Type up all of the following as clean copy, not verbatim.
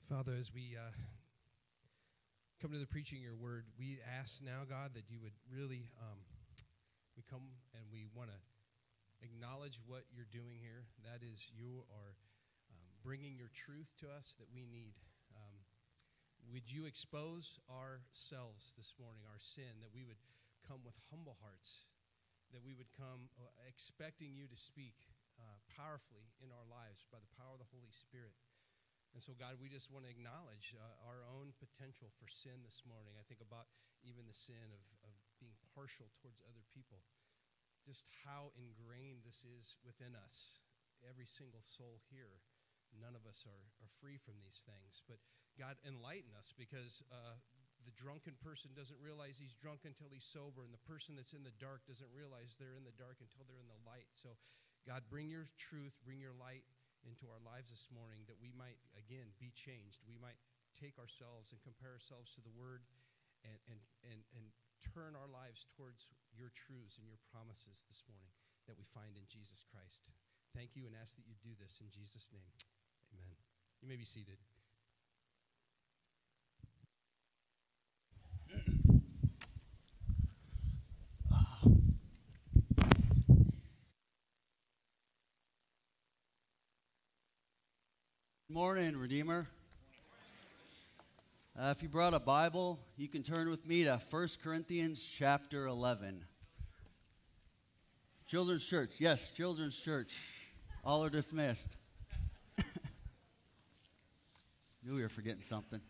Father, as we come to the preaching of your word, we ask now, God, that you would really, we come and we want to acknowledge what you're doing here. That is, you are bringing your truth to us that we need. Would you expose ourselves this morning, our sin, that we would come with humble hearts, that we would come expecting you to speak powerfully in our lives by the power of the Holy Spirit. And so, God, we just want to acknowledge our own potential for sin this morning. I think about even the sin of being partial towards other people, just how ingrained this is within us. Every single soul here, none of us are free from these things. But God, enlighten us, because the drunken person doesn't realize he's drunk until he's sober, and the person that's in the dark doesn't realize they're in the dark until they're in the light. So, God, bring your truth, bring your light into our lives this morning, that we might, again, be changed. We might take ourselves and compare ourselves to the Word and turn our lives towards your truths and your promises this morning that we find in Jesus Christ. Thank you, and ask that you do this in Jesus' name. Amen. You may be seated. Good morning, Redeemer. If you brought a Bible, you can turn with me to 1 Corinthians chapter 11. Children's Church. Yes, Children's Church. All are dismissed. Knew we were forgetting something.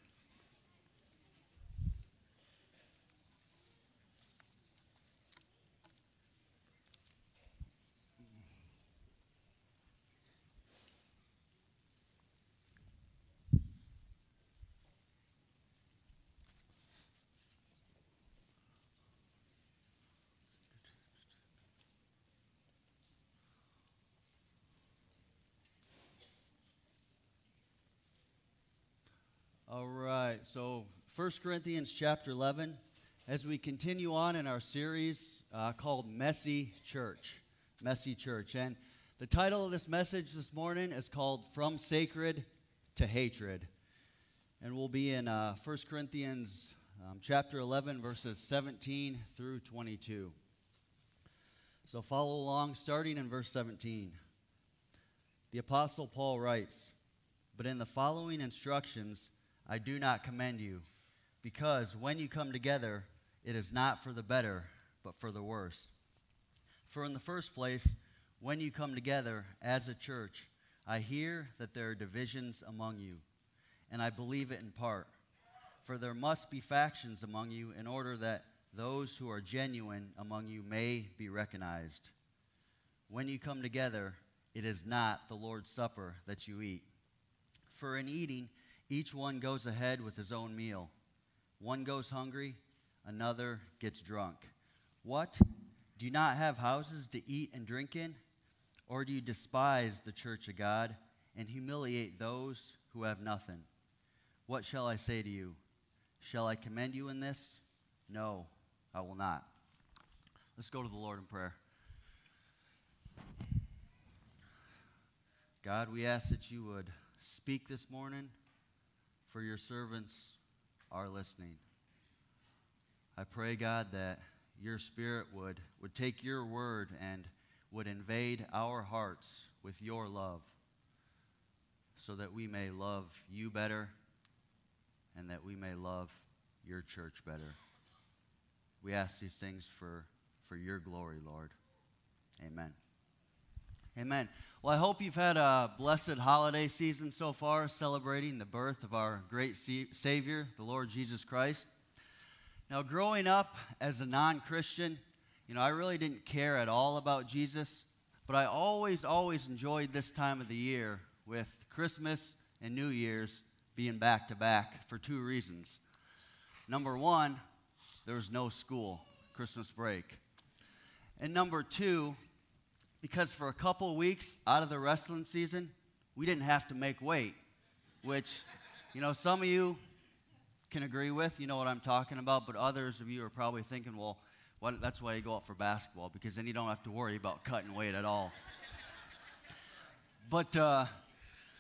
All right, so 1 Corinthians chapter 11, as we continue on in our series called Messy Church. Messy Church. And the title of this message this morning is called From Sacred to Hatred. And we'll be in 1 Corinthians chapter 11, verses 17 through 22. So follow along, starting in verse 17. The Apostle Paul writes, "But in the following instructions I do not commend you, because when you come together, it is not for the better, but for the worse. For in the first place, when you come together as a church, I hear that there are divisions among you, and I believe it in part. For there must be factions among you in order that those who are genuine among you may be recognized. When you come together, it is not the Lord's Supper that you eat. For in eating, each one goes ahead with his own meal. One goes hungry, another gets drunk. What? Do you not have houses to eat and drink in? Or do you despise the church of God and humiliate those who have nothing? What shall I say to you? Shall I commend you in this? No, I will not." Let's go to the Lord in prayer. God, we ask that you would speak this morning, for your servants are listening. I pray, God, that your Spirit would take your word and would invade our hearts with your love, so that we may love you better and that we may love your church better. We ask these things for your glory, Lord. Amen. Amen. Well, I hope you've had a blessed holiday season so far, celebrating the birth of our great Savior, the Lord Jesus Christ. Now, growing up as a non-Christian, I really didn't care at all about Jesus, but I always enjoyed this time of the year, with Christmas and New Year's being back-to-back, for two reasons. Number one, there was no school, Christmas break. And number two, because for a couple weeks out of the wrestling season, we didn't have to make weight, which, some of you can agree with, you know what I'm talking about, but others of you are probably thinking, well, that's why you go out for basketball, because then you don't have to worry about cutting weight at all. But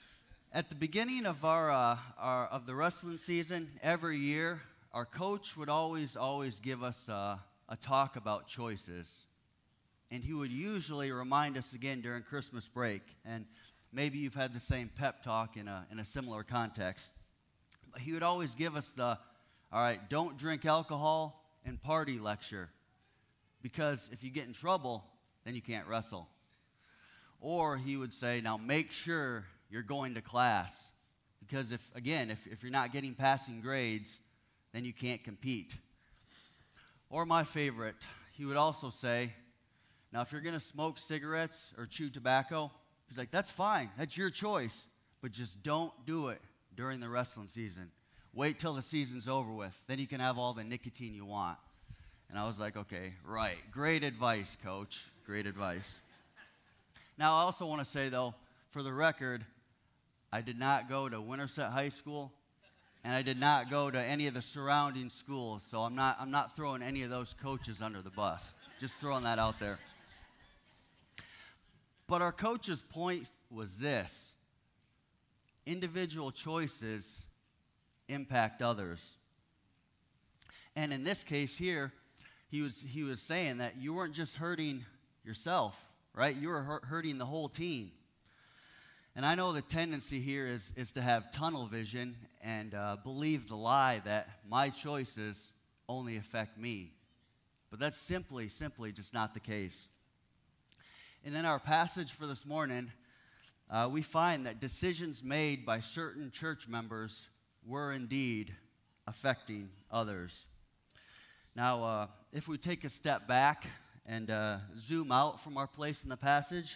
At the beginning of of the wrestling season, every year, our coach would always give us a talk about choices. And he would usually remind us again during Christmas break. And maybe you've had the same pep talk in a similar context. But he would always give us all right, don't drink alcohol and party lecture. Because if you get in trouble, then you can't wrestle. Or he would say, now make sure you're going to class. Because if you're not getting passing grades, then you can't compete. Or my favorite, he would also say, now if you're going to smoke cigarettes or chew tobacco, he's like, that's fine, that's your choice, but just don't do it during the wrestling season. Wait till the season's over with, then you can have all the nicotine you want. And I was like, okay, right, great advice, coach, great advice. Now I also want to say though, for the record, I did not go to Winterset High School, and I did not go to any of the surrounding schools, so I'm not throwing any of those coaches under the bus. Just throwing that out there. But our coach's point was this: individual choices impact others. And in this case here, he was saying that you weren't just hurting yourself, right? You were hurting the whole team. And I know the tendency here is to have tunnel vision and believe the lie that my choices only affect me. But that's simply just not the case. And in our passage for this morning, we find that decisions made by certain church members were indeed affecting others. Now, if we take a step back and zoom out from our place in the passage,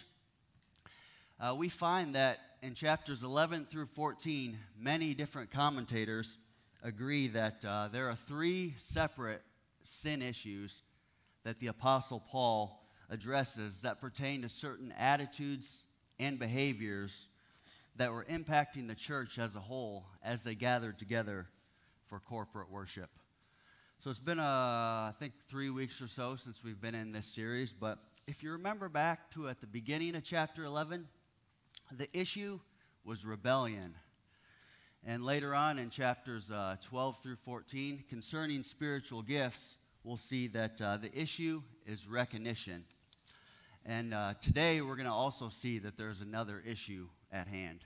we find that in chapters 11 through 14, many different commentators agree that there are three separate sin issues that the Apostle Paul addresses that pertain to certain attitudes and behaviors that were impacting the church as a whole as they gathered together for corporate worship. So it's been, I think, 3 weeks or so since we've been in this series, but if you remember back to at the beginning of chapter 11, the issue was rebellion. And later on in chapters 12 through 14, concerning spiritual gifts, we'll see that the issue is recognition. And today we're going to also see that there's another issue at hand.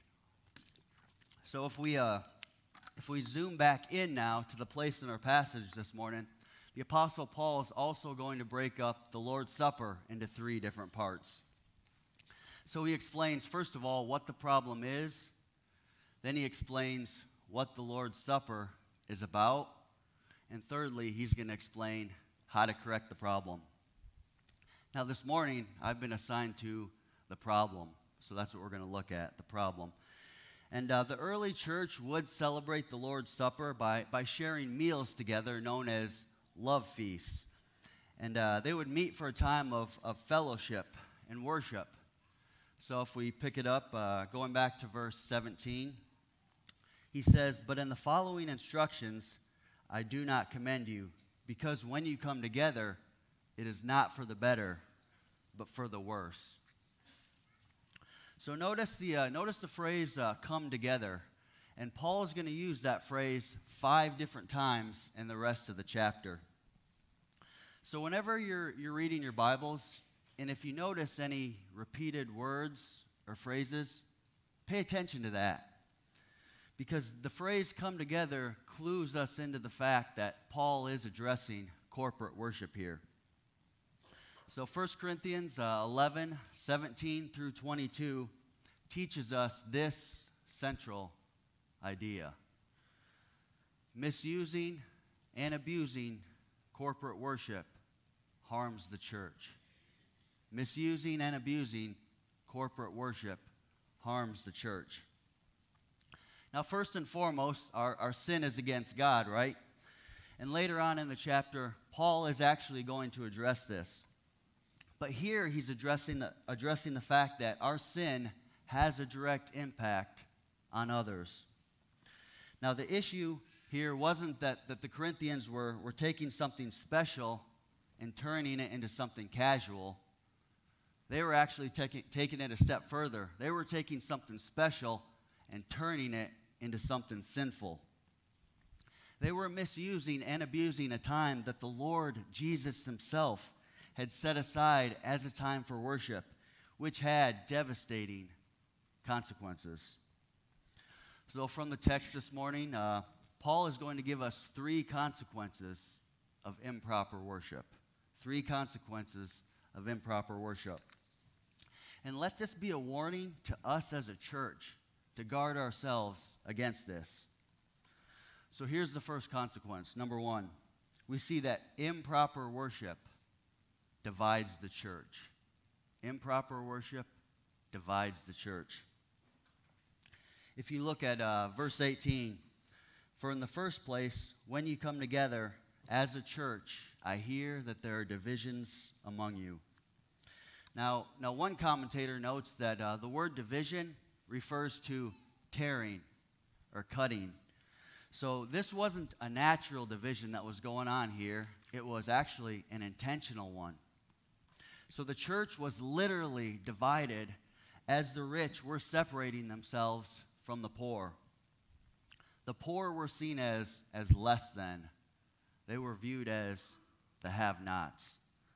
So if we zoom back in now to the place in our passage this morning, the Apostle Paul is also going to break up the Lord's Supper into three different parts. So he explains, first of all, what the problem is. Then he explains what the Lord's Supper is about. And thirdly, he's going to explain how to correct the problem. Now, this morning, I've been assigned to the problem. So that's what we're going to look at, the problem. And the early church would celebrate the Lord's Supper by sharing meals together known as love feasts. And they would meet for a time of fellowship and worship. So if we pick it up, going back to verse 17, he says, "But in the following instructions, I do not commend you, because when you come together, it is not for the better, but for the worse." So notice the phrase "come together," and Paul is going to use that phrase 5 different times in the rest of the chapter. So whenever you're reading your Bibles, and if you notice any repeated words or phrases, pay attention to that. Because the phrase "come together" clues us into the fact that Paul is addressing corporate worship here. So 1 Corinthians 11, 17 through 22 teaches us this central idea. Misusing and abusing corporate worship harms the church. Misusing and abusing corporate worship harms the church. Now, first and foremost, our sin is against God, right? And later on in the chapter, Paul is actually going to address this. But here he's addressing the fact that our sin has a direct impact on others. Now, the issue here wasn't that the Corinthians were taking something special and turning it into something casual. They were actually taking it a step further. They were taking something special and turning it into something sinful. They were misusing and abusing a time that the Lord Jesus himself had set aside as a time for worship, which had devastating consequences. So from the text this morning, Paul is going to give us 3 consequences of improper worship. 3 consequences of improper worship. And let this be a warning to us as a church to guard ourselves against this. So here's the first consequence. Number 1, we see that improper worship divides the church. Improper worship divides the church. If you look at verse 18, for in the first place, when you come together as a church, I hear that there are divisions among you. Now one commentator notes that the word division refers to tearing or cutting. So this wasn't a natural division that was going on here. It was actually an intentional one. So the church was literally divided as the rich were separating themselves from the poor. The poor were seen as less than. They were viewed as the have-nots.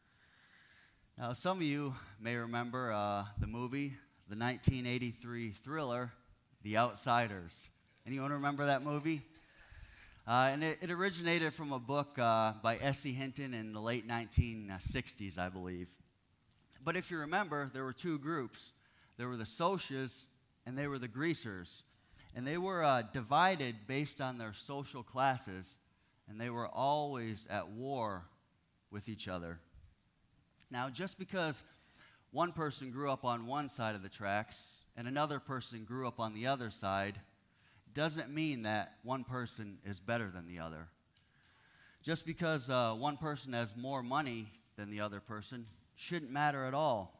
Now, some of you may remember the movie, the 1983 thriller, The Outsiders. Anyone remember that movie? And it originated from a book by S.E. Hinton in the late 1960s, I believe. But if you remember, there were 2 groups. There were the Socias and they were the Greasers. And they were divided based on their social classes, and they were always at war with each other. Now, just because one person grew up on one side of the tracks and another person grew up on the other side doesn't mean that one person is better than the other. Just because one person has more money than the other person shouldn't matter at all.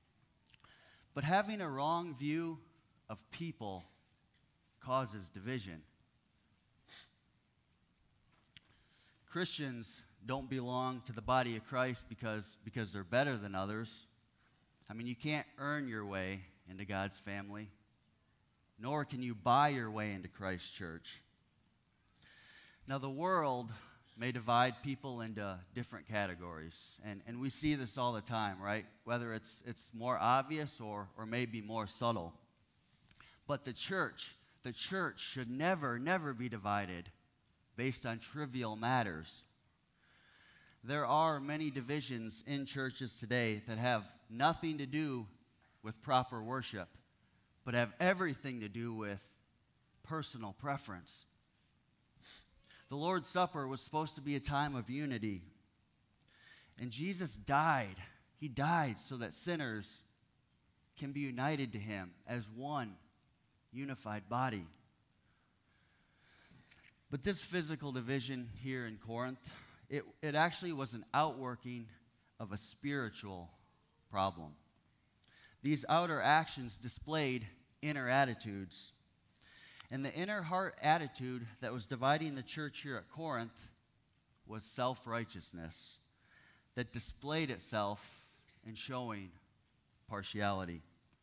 But having a wrong view of people causes division. Christians don't belong to the body of Christ because they're better than others. I mean, you can't earn your way into God's family, nor can you buy your way into Christ's church. Now, the world may divide people into different categories, and we see this all the time, right? Whether it's more obvious or maybe more subtle. But the church should never be divided based on trivial matters. There are many divisions in churches today that have nothing to do with proper worship, but have everything to do with personal preference. The Lord's Supper was supposed to be a time of unity, and Jesus died. He died so that sinners can be united to him as one unified body. But this physical division here in Corinth, it actually was an outworking of a spiritual problem. These outer actions displayed inner attitudes. And the inner heart attitude that was dividing the church here at Corinth was self-righteousness that displayed itself in showing partiality.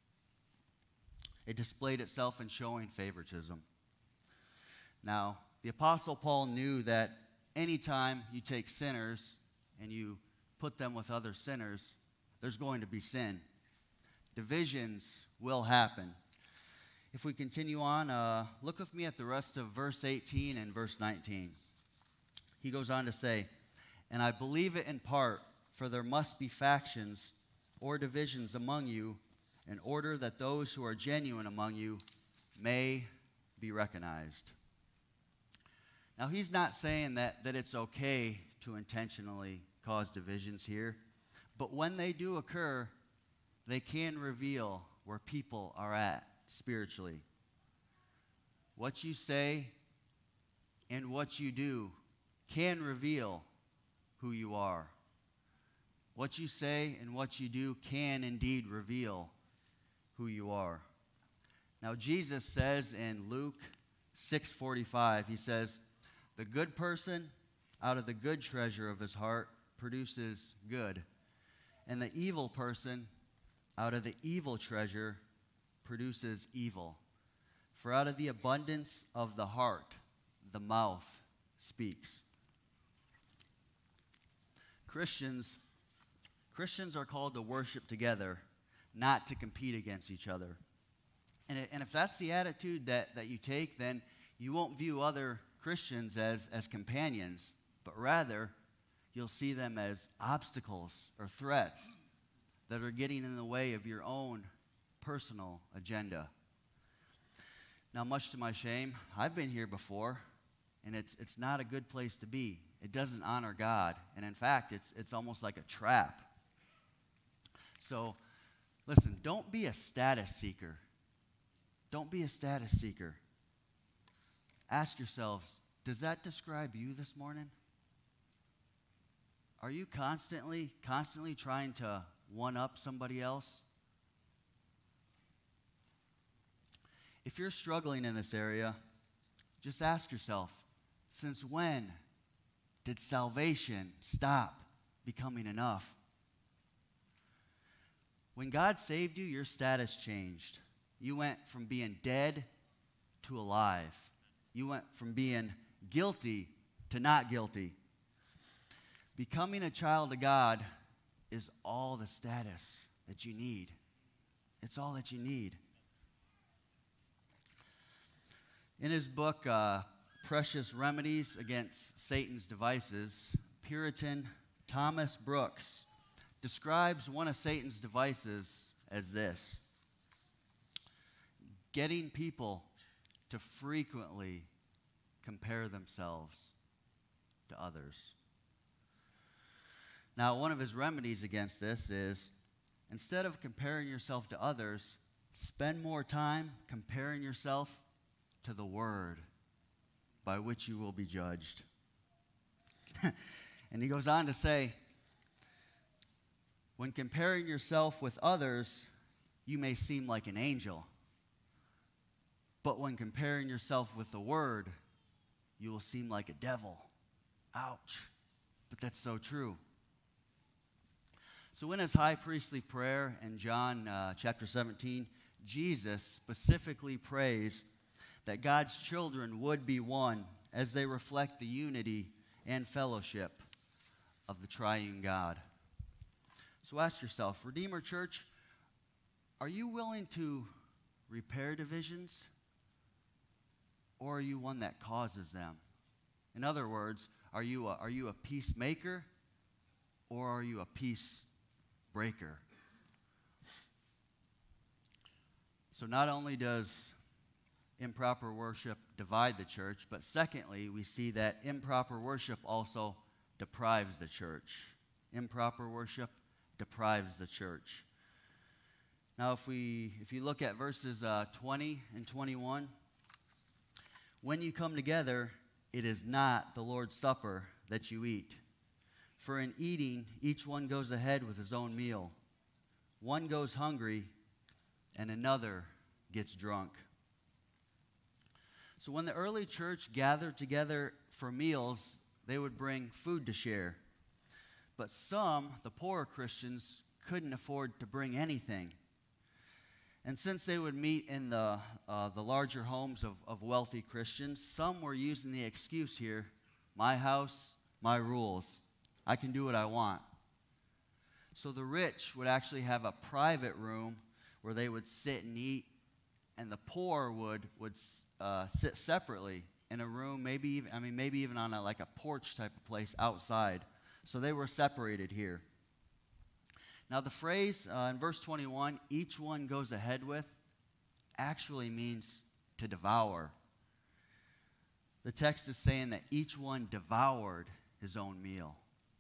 It displayed itself in showing favoritism. Now, the Apostle Paul knew that anytime you take sinners and you put them with other sinners, there's going to be sin. Divisions will happen. If we continue on, look with me at the rest of verse 18 and verse 19. He goes on to say, "And I believe it in part, for there must be factions or divisions among you, in order that those who are genuine among you may be recognized." Now, he's not saying that it's okay to intentionally cause divisions here, but when they do occur, they can reveal where people are at spiritually. What you say and what you do can reveal who you are. What you say and what you do can indeed reveal who you are. Now, Jesus says in Luke 6:45, he says, "The good person out of the good treasure of his heart produces good, and the evil person out of the evil treasure produces evil. For out of the abundance of the heart, the mouth speaks. Christians are called to worship together, not to compete against each other. And if that's the attitude that you take, then you won't view other Christians as companions, but rather you'll see them as obstacles or threats that are getting in the way of your own personal agenda. Now, much to my shame, I've been here before, and it's not a good place to be. It doesn't honor God, and in fact, it's almost like a trap. So, listen, don't be a status seeker. Don't be a status seeker. Ask yourselves, does that describe you this morning? Are you constantly trying to one-up somebody else? If you're struggling in this area, just ask yourself, since when did salvation stop becoming enough? When God saved you, your status changed. You went from being dead to alive. You went from being guilty to not guilty. Becoming a child of God is all the status that you need. It's all that you need. In his book, Precious Remedies Against Satan's Devices, Puritan Thomas Brooks describes one of Satan's devices as this: getting people to frequently compare themselves to others. Now, one of his remedies against this is, instead of comparing yourself to others, spend more time comparing yourself to the Word by which you will be judged. And he goes on to say, when comparing yourself with others, you may seem like an angel. But when comparing yourself with the Word, you will seem like a devil. Ouch. But that's so true. So in his high priestly prayer in John chapter 17, Jesus specifically prays that God's children would be one as they reflect the unity and fellowship of the triune God. So ask yourself, Redeemer Church, are you willing to repair divisions, or are you one that causes them? In other words, are you a peacemaker, or are you a peacebreaker? So not only does improper worship divide the church, but secondly, we see that improper worship also deprives the church. Improper worship deprives the church. Now, if you look at verses 20 and 21, when you come together, it is not the Lord's Supper that you eat. For in eating, each one goes ahead with his own meal. One goes hungry, and another gets drunk. So when the early church gathered together for meals, they would bring food to share. But some, the poorer Christians, couldn't afford to bring anything. And since they would meet in the larger homes of wealthy Christians, some were using the excuse here, my house, my rules. I can do what I want. So the rich would actually have a private room where they would sit and eat, and the poor would sit separately in a room, maybe even on a porch type of place outside. So they were separated here. Now the phrase in verse 21, each one goes ahead with, actually means to devour. The text is saying that each one devoured his own meal.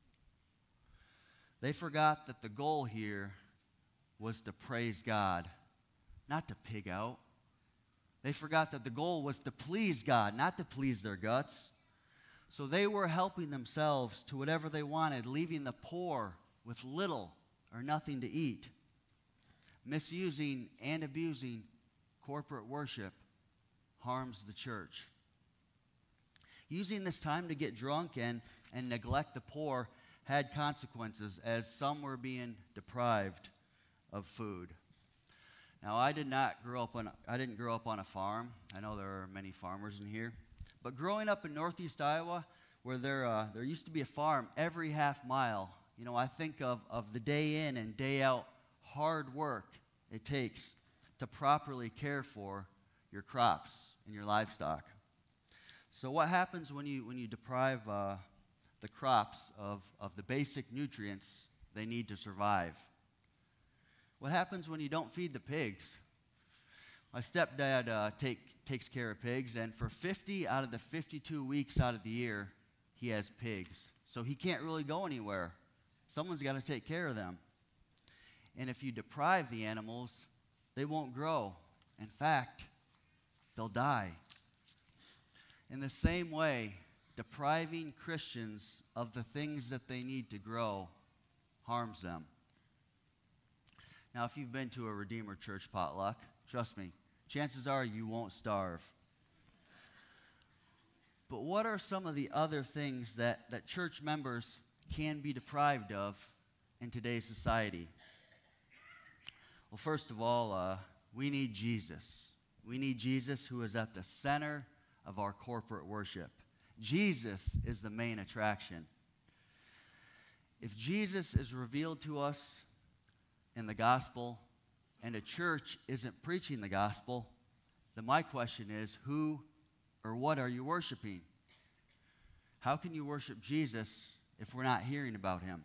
They forgot that the goal here was to praise God, not to pig out. They forgot that the goal was to please God, not to please their guts. So they were helping themselves to whatever they wanted, leaving the poor with little or nothing to eat. Misusing and abusing corporate worship harms the church. Using this time to get drunk and neglect the poor had consequences, as some were being deprived of food. Now, I didn't grow up on a farm. I know there are many farmers in here. But growing up in northeast Iowa, where there used to be a farm every half mile, I think of the day in and day out hard work it takes to properly care for your crops and your livestock. So what happens when you deprive the crops of the basic nutrients they need to survive? What happens when you don't feed the pigs? My stepdad takes care of pigs, and for 50 out of the 52 weeks out of the year, he has pigs. So he can't really go anywhere. Someone's got to take care of them. And if you deprive the animals, they won't grow. In fact, they'll die. In the same way, depriving Christians of the things that they need to grow harms them. Now, if you've been to a Redeemer Church potluck, trust me, chances are you won't starve. But what are some of the other things that church members can be deprived of in today's society? Well, first of all, we need Jesus. We need Jesus, who is at the center of our corporate worship. Jesus is the main attraction. If Jesus is revealed to us in the gospel and a church isn't preaching the gospel, then my question is, who or what are you worshiping? How can you worship Jesus if we're not hearing about him?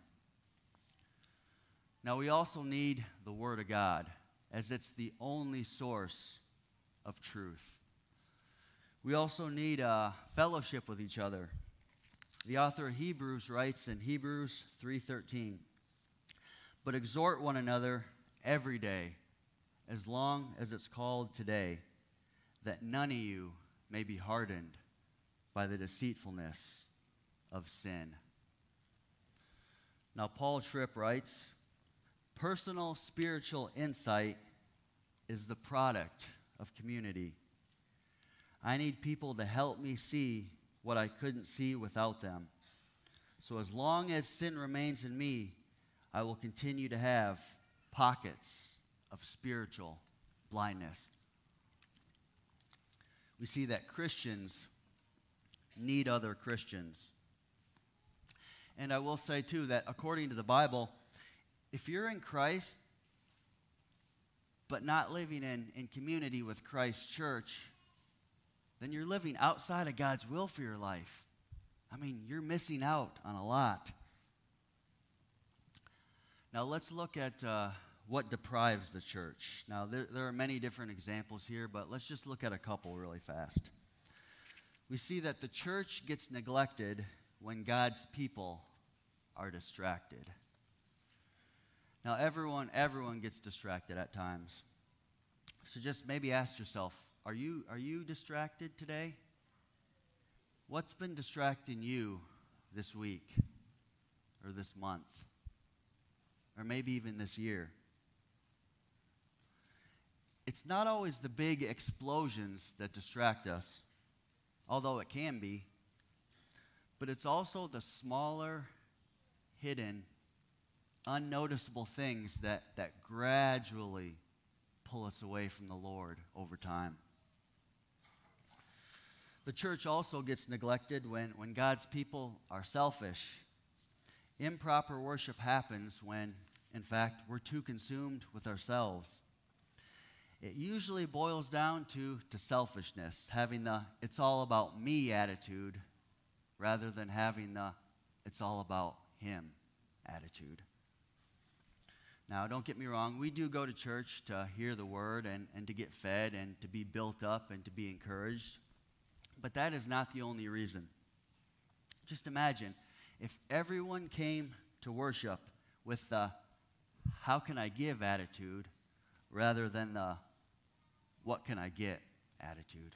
Now, we also need the Word of God, as it's the only source of truth. We also need fellowship with each other. The author of Hebrews writes in Hebrews 3:13, "But exhort one another every day, as long as it's called today, that none of you may be hardened by the deceitfulness of sin." Now, Paul Tripp writes, "Personal spiritual insight is the product of community. I need people to help me see what I couldn't see without them. So as long as sin remains in me, I will continue to have pockets of spiritual blindness." We see that Christians need other Christians. And I will say, too, that according to the Bible, if you're in Christ, but not living in community with Christ's church, then you're living outside of God's will for your life. I mean, you're missing out on a lot. Now, let's look at what deprives the church. Now, there are many different examples here, but let's just look at a couple really fast. We see that the church gets neglected when God's people are distracted. Now, everyone gets distracted at times. So just maybe ask yourself, are you distracted today? What's been distracting you this week or this month or maybe even this year? It's not always the big explosions that distract us, although it can be, but it's also the smaller, hidden, unnoticeable things that gradually pull us away from the Lord over time. The church also gets neglected when God's people are selfish. Improper worship happens when, in fact, we're too consumed with ourselves. It usually boils down to selfishness, having the "it's all about me" attitude rather than having the "it's all about him" attitude. Now, don't get me wrong, we do go to church to hear the word and to get fed and to be built up and to be encouraged, but that is not the only reason. Just imagine if everyone came to worship with the "how can I give" attitude rather than the "what can I get" attitude.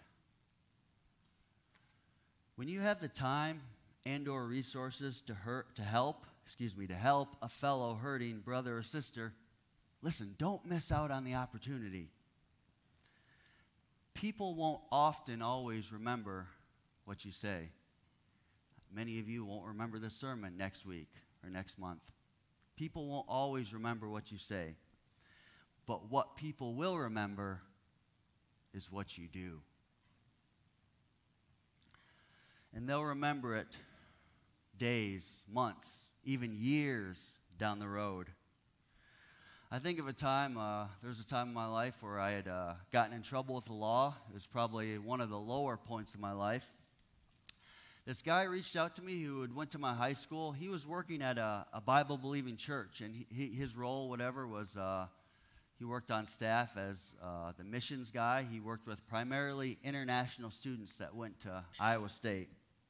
When you have the time and or resources to help a fellow hurting brother or sister, listen, don't miss out on the opportunity. People won't often always remember what you say. Many of you won't remember this sermon next week or next month. People won't always remember what you say. but what people will remember is what you do. And they'll remember it days, months, even years down the road. I think of a time, there was a time in my life where I had gotten in trouble with the law. It was probably one of the lower points of my life. This guy reached out to me who had went to my high school. He was working at a Bible-believing church, and his role, whatever, was he worked on staff as the missions guy. He worked with primarily international students that went to Iowa State.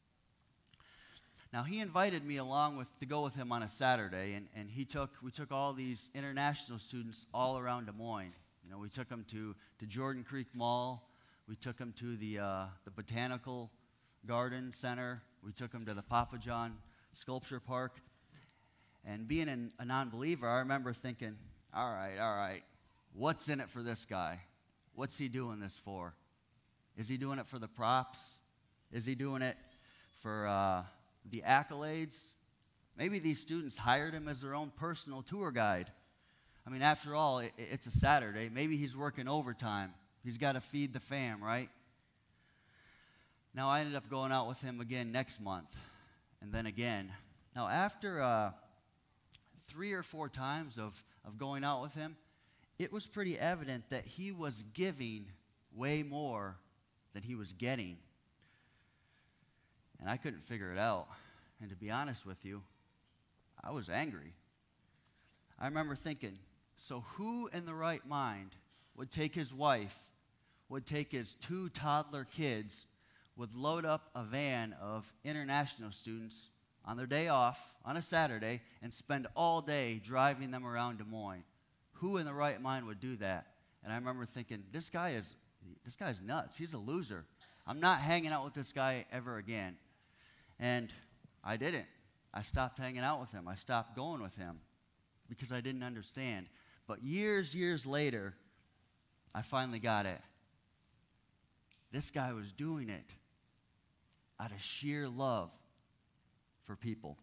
Now, he invited me along to go with him on a Saturday, and we took all these international students all around Des Moines. You know, we took them to Jordan Creek Mall. We took them to the Botanical Garden Center. We took them to the Papa John Sculpture Park. And being a non-believer, I remember thinking, all right, what's in it for this guy? What's he doing this for? Is he doing it for the props? Is he doing it for the accolades? Maybe these students hired him as their own personal tour guide. I mean, after all, it's a Saturday. Maybe he's working overtime. He's got to feed the fam, right? Now, I ended up going out with him again next month, and then again. Now, after 3 or 4 times of going out with him, it was pretty evident that he was giving way more than he was getting. And I couldn't figure it out. And to be honest with you, I was angry. I remember thinking, so who in the right mind would take his wife, would take his 2 toddler kids, would load up a van of international students on their day off on a Saturday and spend all day driving them around Des Moines? Who in the right mind would do that? And I remember thinking, this guy's nuts. He's a loser. I'm not hanging out with this guy ever again. And I didn't. I stopped hanging out with him. I stopped going with him because I didn't understand. But years later, I finally got it. This guy was doing it out of sheer love for people.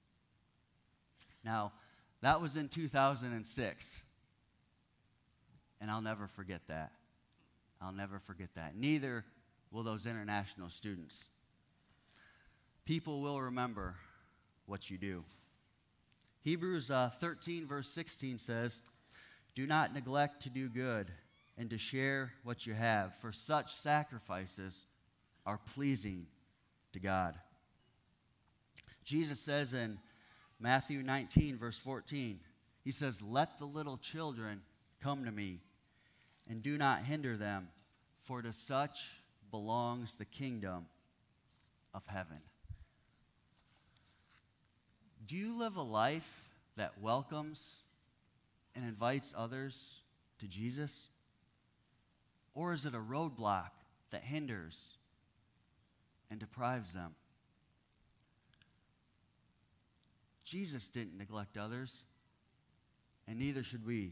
Now, that was in 2006. And I'll never forget that. I'll never forget that. Neither will those international students. People will remember what you do. Hebrews 13, verse 16 says, "Do not neglect to do good and to share what you have, for such sacrifices are pleasing to God." Jesus says in Matthew 19, verse 14, he says, "Let the little children come to me, and do not hinder them, for to such belongs the kingdom of heaven." Do you live a life that welcomes and invites others to Jesus? Or is it a roadblock that hinders and deprives them? Jesus didn't neglect others, and neither should we.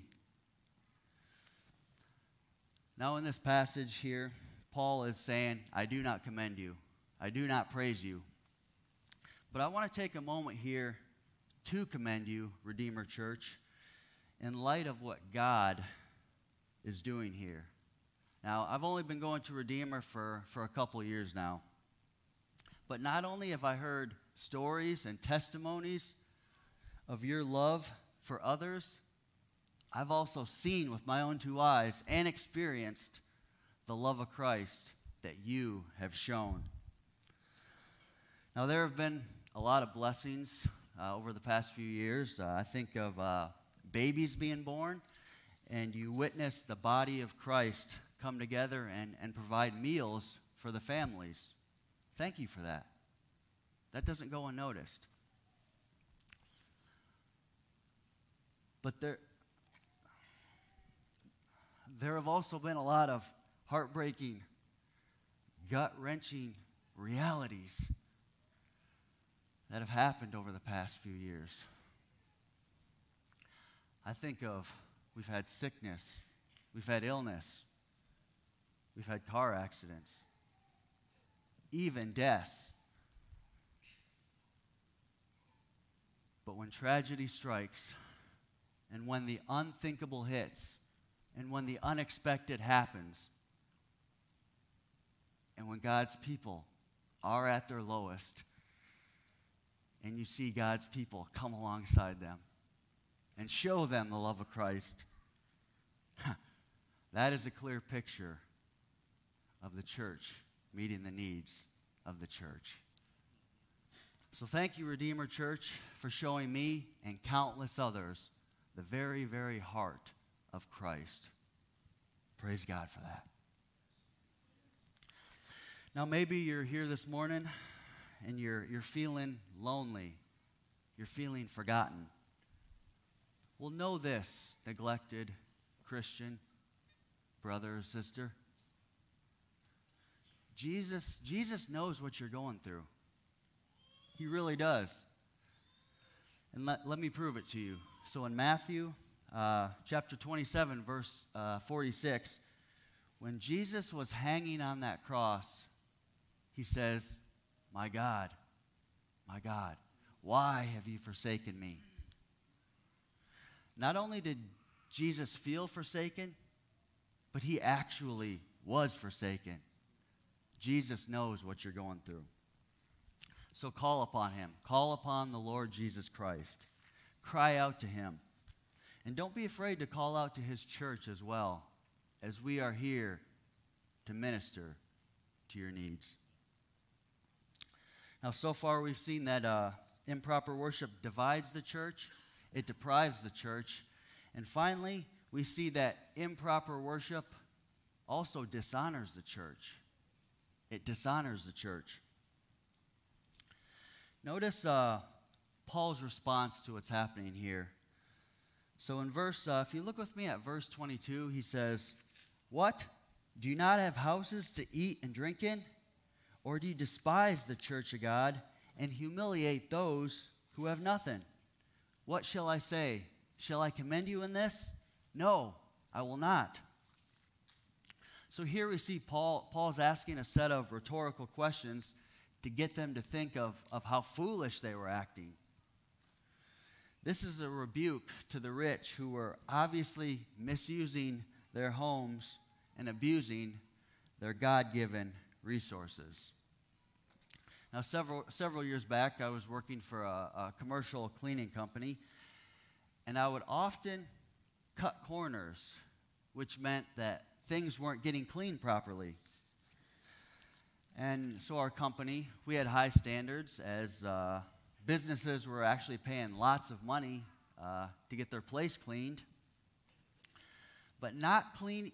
Now, in this passage here, Paul is saying, I do not commend you. I do not praise you. But I want to take a moment here to commend you, Redeemer Church, in light of what God is doing here. Now, I've only been going to Redeemer for a couple years now. But not only have I heard stories and testimonies of your love for others, I've also seen with my own 2 eyes and experienced the love of Christ that you have shown. Now, there have been a lot of blessings over the past few years. I think of babies being born, and you witness the body of Christ come together and provide meals for the families. Thank you for that. That doesn't go unnoticed. But there have also been a lot of heartbreaking, gut-wrenching realities that have happened over the past few years. I think of, we've had sickness, we've had illness, we've had car accidents, even deaths. But when tragedy strikes, and when the unthinkable hits, and when the unexpected happens, and when God's people are at their lowest, and you see God's people come alongside them and show them the love of Christ, that is a clear picture of the church meeting the needs of the church. So thank you, Redeemer Church, for showing me and countless others the very, very heart of Christ. Praise God for that. Now, maybe you're here this morning and you're feeling lonely. You're feeling forgotten. Well, know this, neglected Christian, brother or sister. Jesus knows what you're going through. He really does. And let me prove it to you. So in Matthew chapter 27, verse 46, when Jesus was hanging on that cross, he says, my God, why have you forsaken me? Not only did Jesus feel forsaken, but he actually was forsaken. Jesus knows what you're going through. So call upon him. Call upon the Lord Jesus Christ. Cry out to him. And don't be afraid to call out to his church as well, as we are here to minister to your needs. Now, so far we've seen that improper worship divides the church, it deprives the church, and finally, we see that improper worship also dishonors the church. It dishonors the church. Notice Paul's response to what's happening here. So in if you look with me at verse 22, he says, "What? Do you not have houses to eat and drink in? Or do you despise the church of God and humiliate those who have nothing? What shall I say? Shall I commend you in this? No, I will not." So here we see Paul's asking a set of rhetorical questions to get them to think of how foolish they were acting. This is a rebuke to the rich who were obviously misusing their homes and abusing their God-given resources. Now, several years back, I was working for a commercial cleaning company, and I would often cut corners, which meant that things weren't getting cleaned properly. And so our company, we had high standards as businesses were actually paying lots of money to get their place cleaned. But not cleaning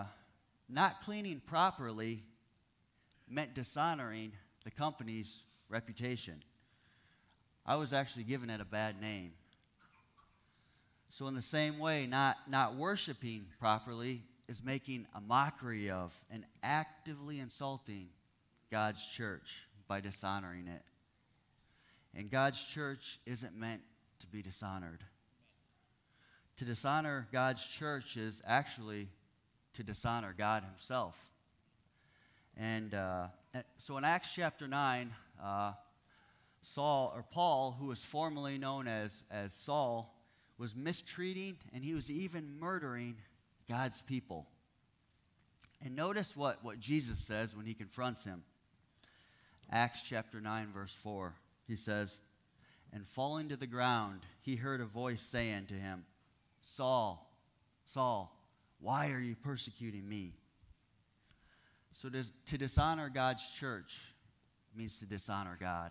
properly meant dishonoring the company's reputation. I was actually giving it a bad name. So in the same way, not worshiping properly is making a mockery of and actively insulting God's church by dishonoring it. And God's church isn't meant to be dishonored. To dishonor God's church is actually to dishonor God himself. And so in Acts chapter 9, Paul, who was formerly known as Saul, was mistreating and he was even murdering God's people. And notice what Jesus says when he confronts him. Acts chapter 9, verse 4. He says, "And falling to the ground, he heard a voice saying to him, 'Saul, Saul, why are you persecuting me?'" So to dishonor God's church means to dishonor God.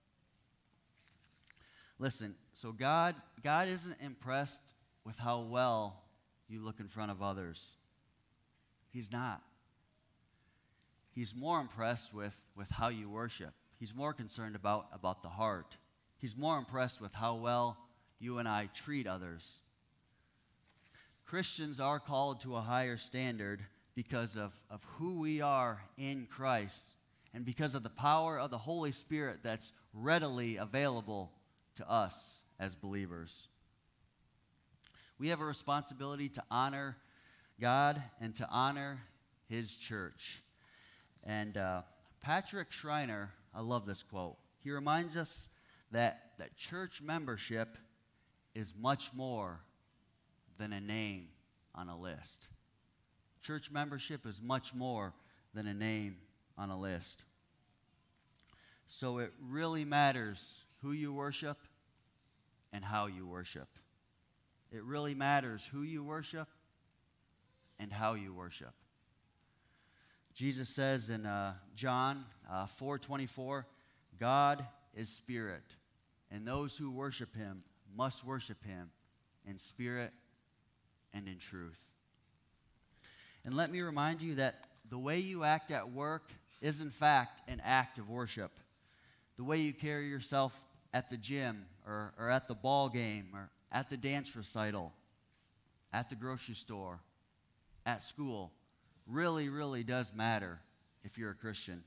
Listen, so God isn't impressed with how well you look in front of others. He's not. He's more impressed with how you worship. He's more concerned about the heart. He's more impressed with how well you and I treat others. Christians are called to a higher standard because of who we are in Christ and because of the power of the Holy Spirit that's readily available to us as believers. We have a responsibility to honor God and to honor his church. And Patrick Schreiner, I love this quote. He reminds us that church membership is much more than a name on a list. Church membership is much more than a name on a list. So it really matters who you worship and how you worship. It really matters who you worship and how you worship. Jesus says in John 4:24, God is spirit, and those who worship him must worship him in spirit and in truth. And let me remind you that the way you act at work is in fact an act of worship. The way you carry yourself at the gym or at the ball game or at the dance recital, at the grocery store, at school, really, really does matter if you're a Christian.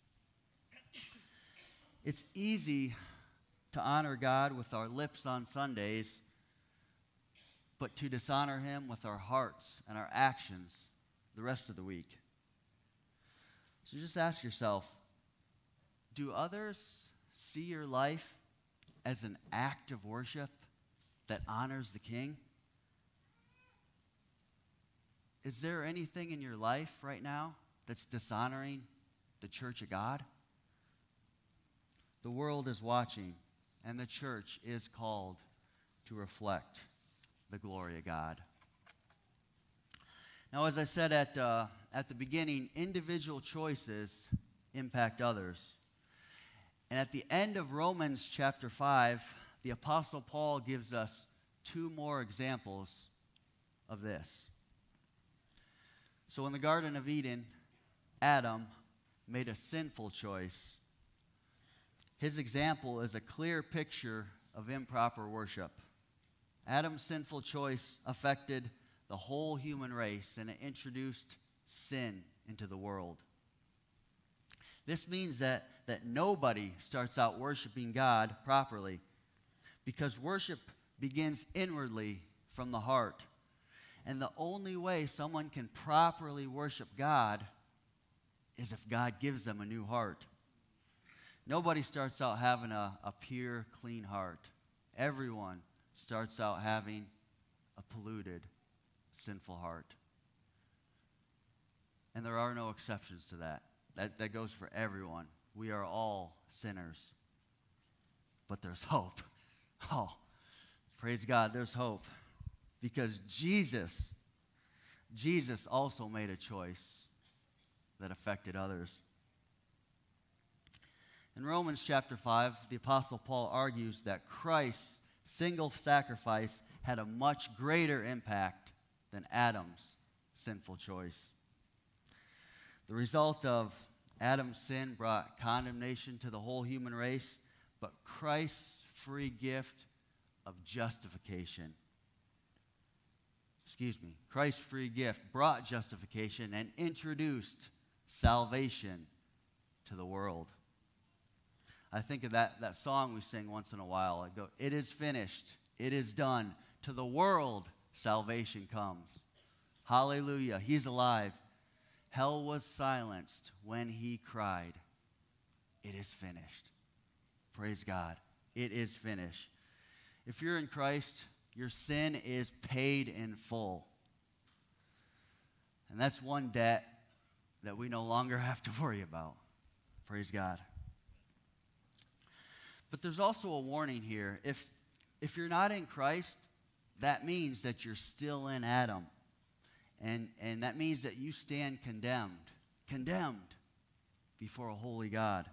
It's easy to honor God with our lips on Sundays, but to dishonor him with our hearts and our actions the rest of the week. So just ask yourself, do others see your life as an act of worship that honors the King? Is there anything in your life right now that's dishonoring the church of God? The world is watching, and the church is called to reflect the glory of God. Now, as I said at the beginning, individual choices impact others. And at the end of Romans chapter 5, the Apostle Paul gives us two more examples of this. So in the Garden of Eden, Adam made a sinful choice. His example is a clear picture of improper worship. Adam's sinful choice affected the whole human race, and it introduced sin into the world. This means that nobody starts out worshiping God properly, because worship begins inwardly from the heart. And the only way someone can properly worship God is if God gives them a new heart. Nobody starts out having a pure, clean heart. Everyone starts out having a polluted, sinful heart. And there are no exceptions to that. That goes for everyone. We are all sinners. But there's hope. Oh, praise God, there's hope. Because Jesus also made a choice that affected others. In Romans chapter 5, the Apostle Paul argues that Christ's single sacrifice had a much greater impact than Adam's sinful choice. The result of Adam's sin brought condemnation to the whole human race, but Christ's free gift of justification, Christ's free gift brought justification and introduced salvation to the world. I think of that song we sing once in a while. I go, it is finished, it is done. To the world, salvation comes. Hallelujah, he's alive. Hell was silenced when he cried, it is finished. Praise God, it is finished. If you're in Christ, your sin is paid in full. And that's one debt that we no longer have to worry about. Praise God. But there's also a warning here. If you're not in Christ, that means that you're still in Adam. And that means that you stand condemned before a holy God.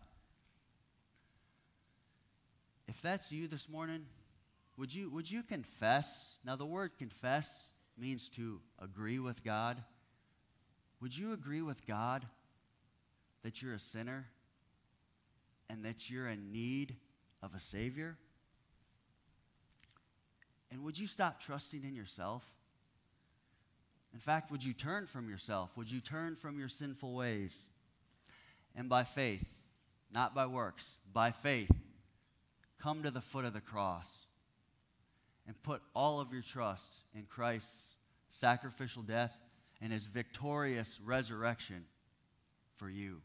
If that's you this morning, would you confess? Now, the word confess means to agree with God. Would you agree with God that you're a sinner and that you're in need of a Savior? And would you stop trusting in yourself? In fact, would you turn from yourself? Would you turn from your sinful ways? And by faith, not by works, by faith, come to the foot of the cross and put all of your trust in Christ's sacrificial death and his victorious resurrection for you.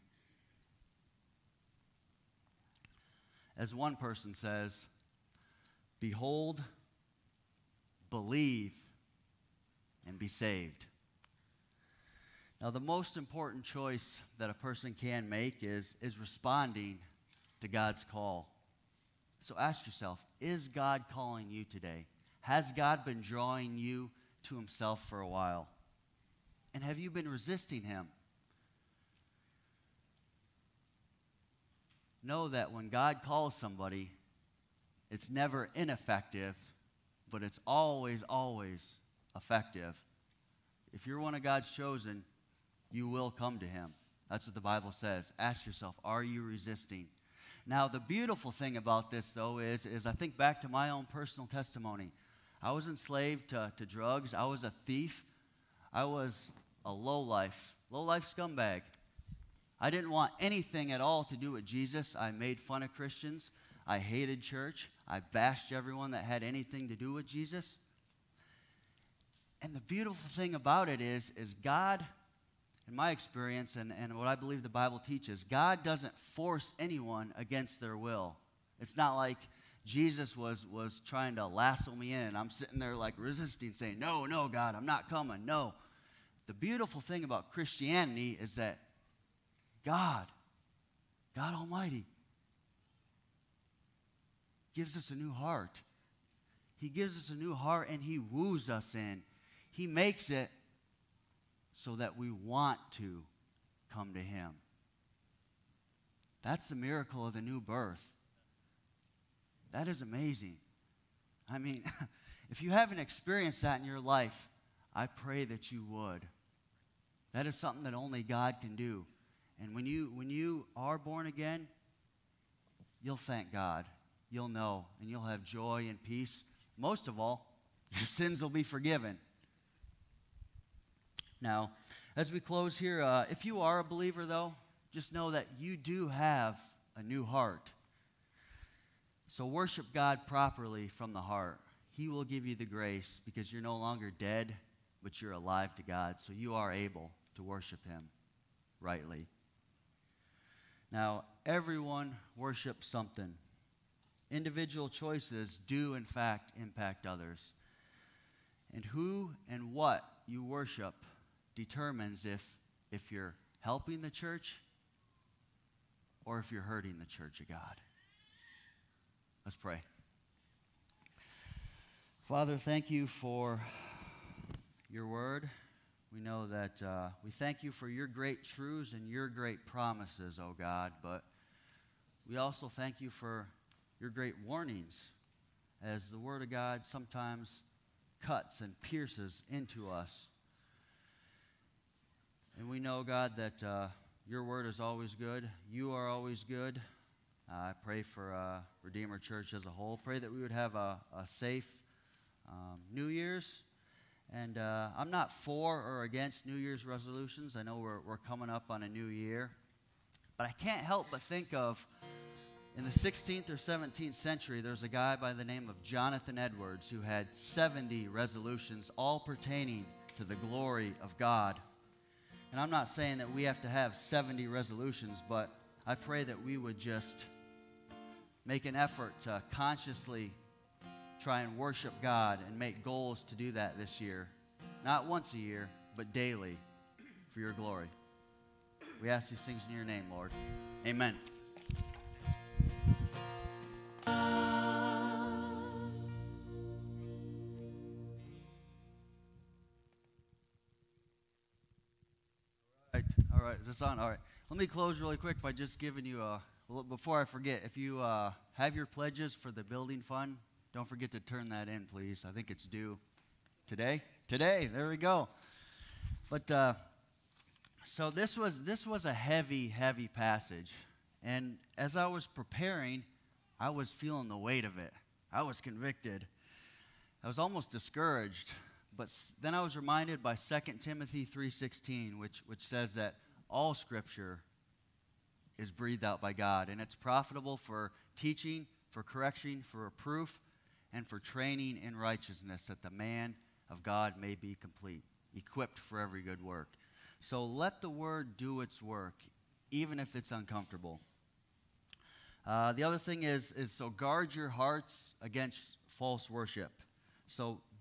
As one person says, behold, believe, and be saved. Now, the most important choice that a person can make is responding to God's call. So ask yourself, is God calling you today? Has God been drawing you to himself for a while? And have you been resisting him? Know that when God calls somebody, it's never ineffective, but it's always, always effective. If you're one of God's chosen, you will come to him. That's what the Bible says. Ask yourself, are you resisting? Now, the beautiful thing about this, though, is I think back to my own personal testimony. I was enslaved to drugs. I was a thief. I was a low-life scumbag. I didn't want anything at all to do with Jesus. I made fun of Christians. I hated church. I bashed everyone that had anything to do with Jesus. And the beautiful thing about it is God, in my experience and what I believe the Bible teaches, God doesn't force anyone against their will. It's not like Jesus was trying to lasso me in and I'm sitting there like resisting, saying, no, God, I'm not coming, no. The beautiful thing about Christianity is that God Almighty, gives us a new heart. He gives us a new heart and he woos us in. He makes it so that we want to come to him. That's the miracle of the new birth. That is amazing. I mean, if you haven't experienced that in your life, I pray that you would. That is something that only God can do. And when you are born again, you'll thank God. You'll know, and you'll have joy and peace. Most of all, your sins will be forgiven. Now, as we close here, if you are a believer, though, just know that you do have a new heart. So worship God properly from the heart. He will give you the grace because you're no longer dead, but you're alive to God, so you are able to worship him rightly. Now, everyone worships something. Individual choices do, in fact, impact others. And who and what you worship determines if you're helping the church or if you're hurting the church of God. Let's pray. Father, thank you for your word. We know that we thank you for your great truths and your great promises, oh God, but we also thank you for your great warnings as the word of God sometimes cuts and pierces into us. And we know, God, that your word is always good. You are always good. I pray for Redeemer Church as a whole. Pray that we would have a safe New Year's. And I'm not for or against New Year's resolutions. I know we're coming up on a new year. But I can't help but think of, in the 16th or 17th century, there's a guy by the name of Jonathan Edwards who had 70 resolutions, all pertaining to the glory of God. And I'm not saying that we have to have 70 resolutions, but I pray that we would just make an effort to consciously try and worship God and make goals to do that this year. Not once a year, but daily for your glory. We ask these things in your name, Lord. Amen. All right, is this on? All right. Let me close really quick by just giving you before I forget, if you have your pledges for the building fund, don't forget to turn that in, please. I think it's due today. Today, there we go. But so this was a heavy, heavy passage, and as I was preparing, I was feeling the weight of it. I was convicted. I was almost discouraged. But then I was reminded by 2 Timothy 3:16, which says that all Scripture is breathed out by God, and it's profitable for teaching, for correction, for reproof, and for training in righteousness, that the man of God may be complete, equipped for every good work. So let the word do its work, even if it's uncomfortable. The other thing is so guard your hearts against false worship. So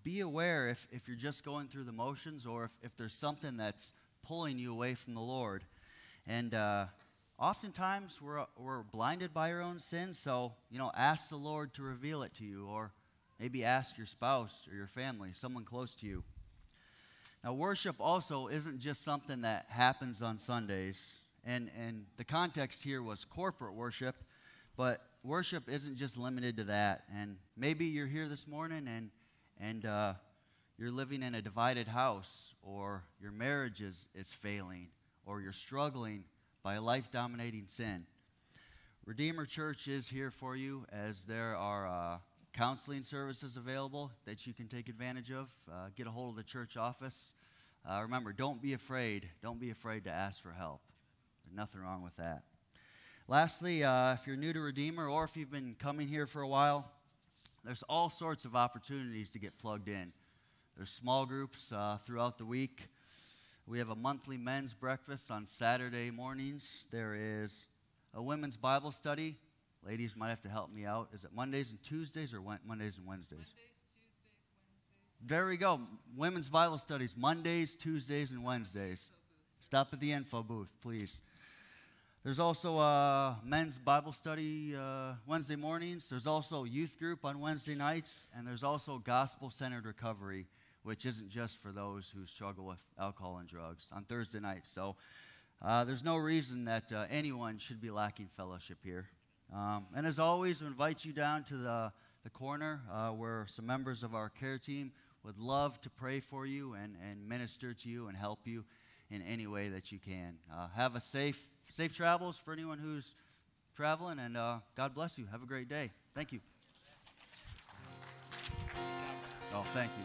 be aware if you're just going through the motions or if there's something that's pulling you away from the Lord. And oftentimes we're blinded by our own sins, so, ask the Lord to reveal it to you, or maybe ask your spouse or your family, someone close to you. Now, worship also isn't just something that happens on Sundays, and the context here was corporate worship, but worship isn't just limited to that. And maybe you're here this morning and you're living in a divided house, or your marriage is failing, or you're struggling by a life-dominating sin. Redeemer Church is here for you, as there are counseling services available that you can take advantage of. Get a hold of the church office. Remember, don't be afraid. Don't be afraid to ask for help. There's nothing wrong with that. Lastly, if you're new to Redeemer, or if you've been coming here for a while, there's all sorts of opportunities to get plugged in. There's small groups throughout the week. We have a monthly men's breakfast on Saturday mornings. There is a women's Bible study. Ladies might have to help me out. Is it Mondays and Tuesdays or Mondays and Wednesdays? Mondays, Tuesdays, Wednesdays. There we go. Women's Bible studies, Mondays, Tuesdays, and Wednesdays. Stop at the info booth, please. There's also a men's Bible study Wednesday mornings. There's also youth group on Wednesday nights. And there's also gospel-centered recovery, which isn't just for those who struggle with alcohol and drugs, on Thursday nights. So there's no reason that anyone should be lacking fellowship here. And as always, we invite you down to the corner where some members of our care team would love to pray for you and minister to you and help you in any way that you can. Have a safe travels for anyone who's traveling, and God bless you. Have a great day. Thank you. Oh, thank you.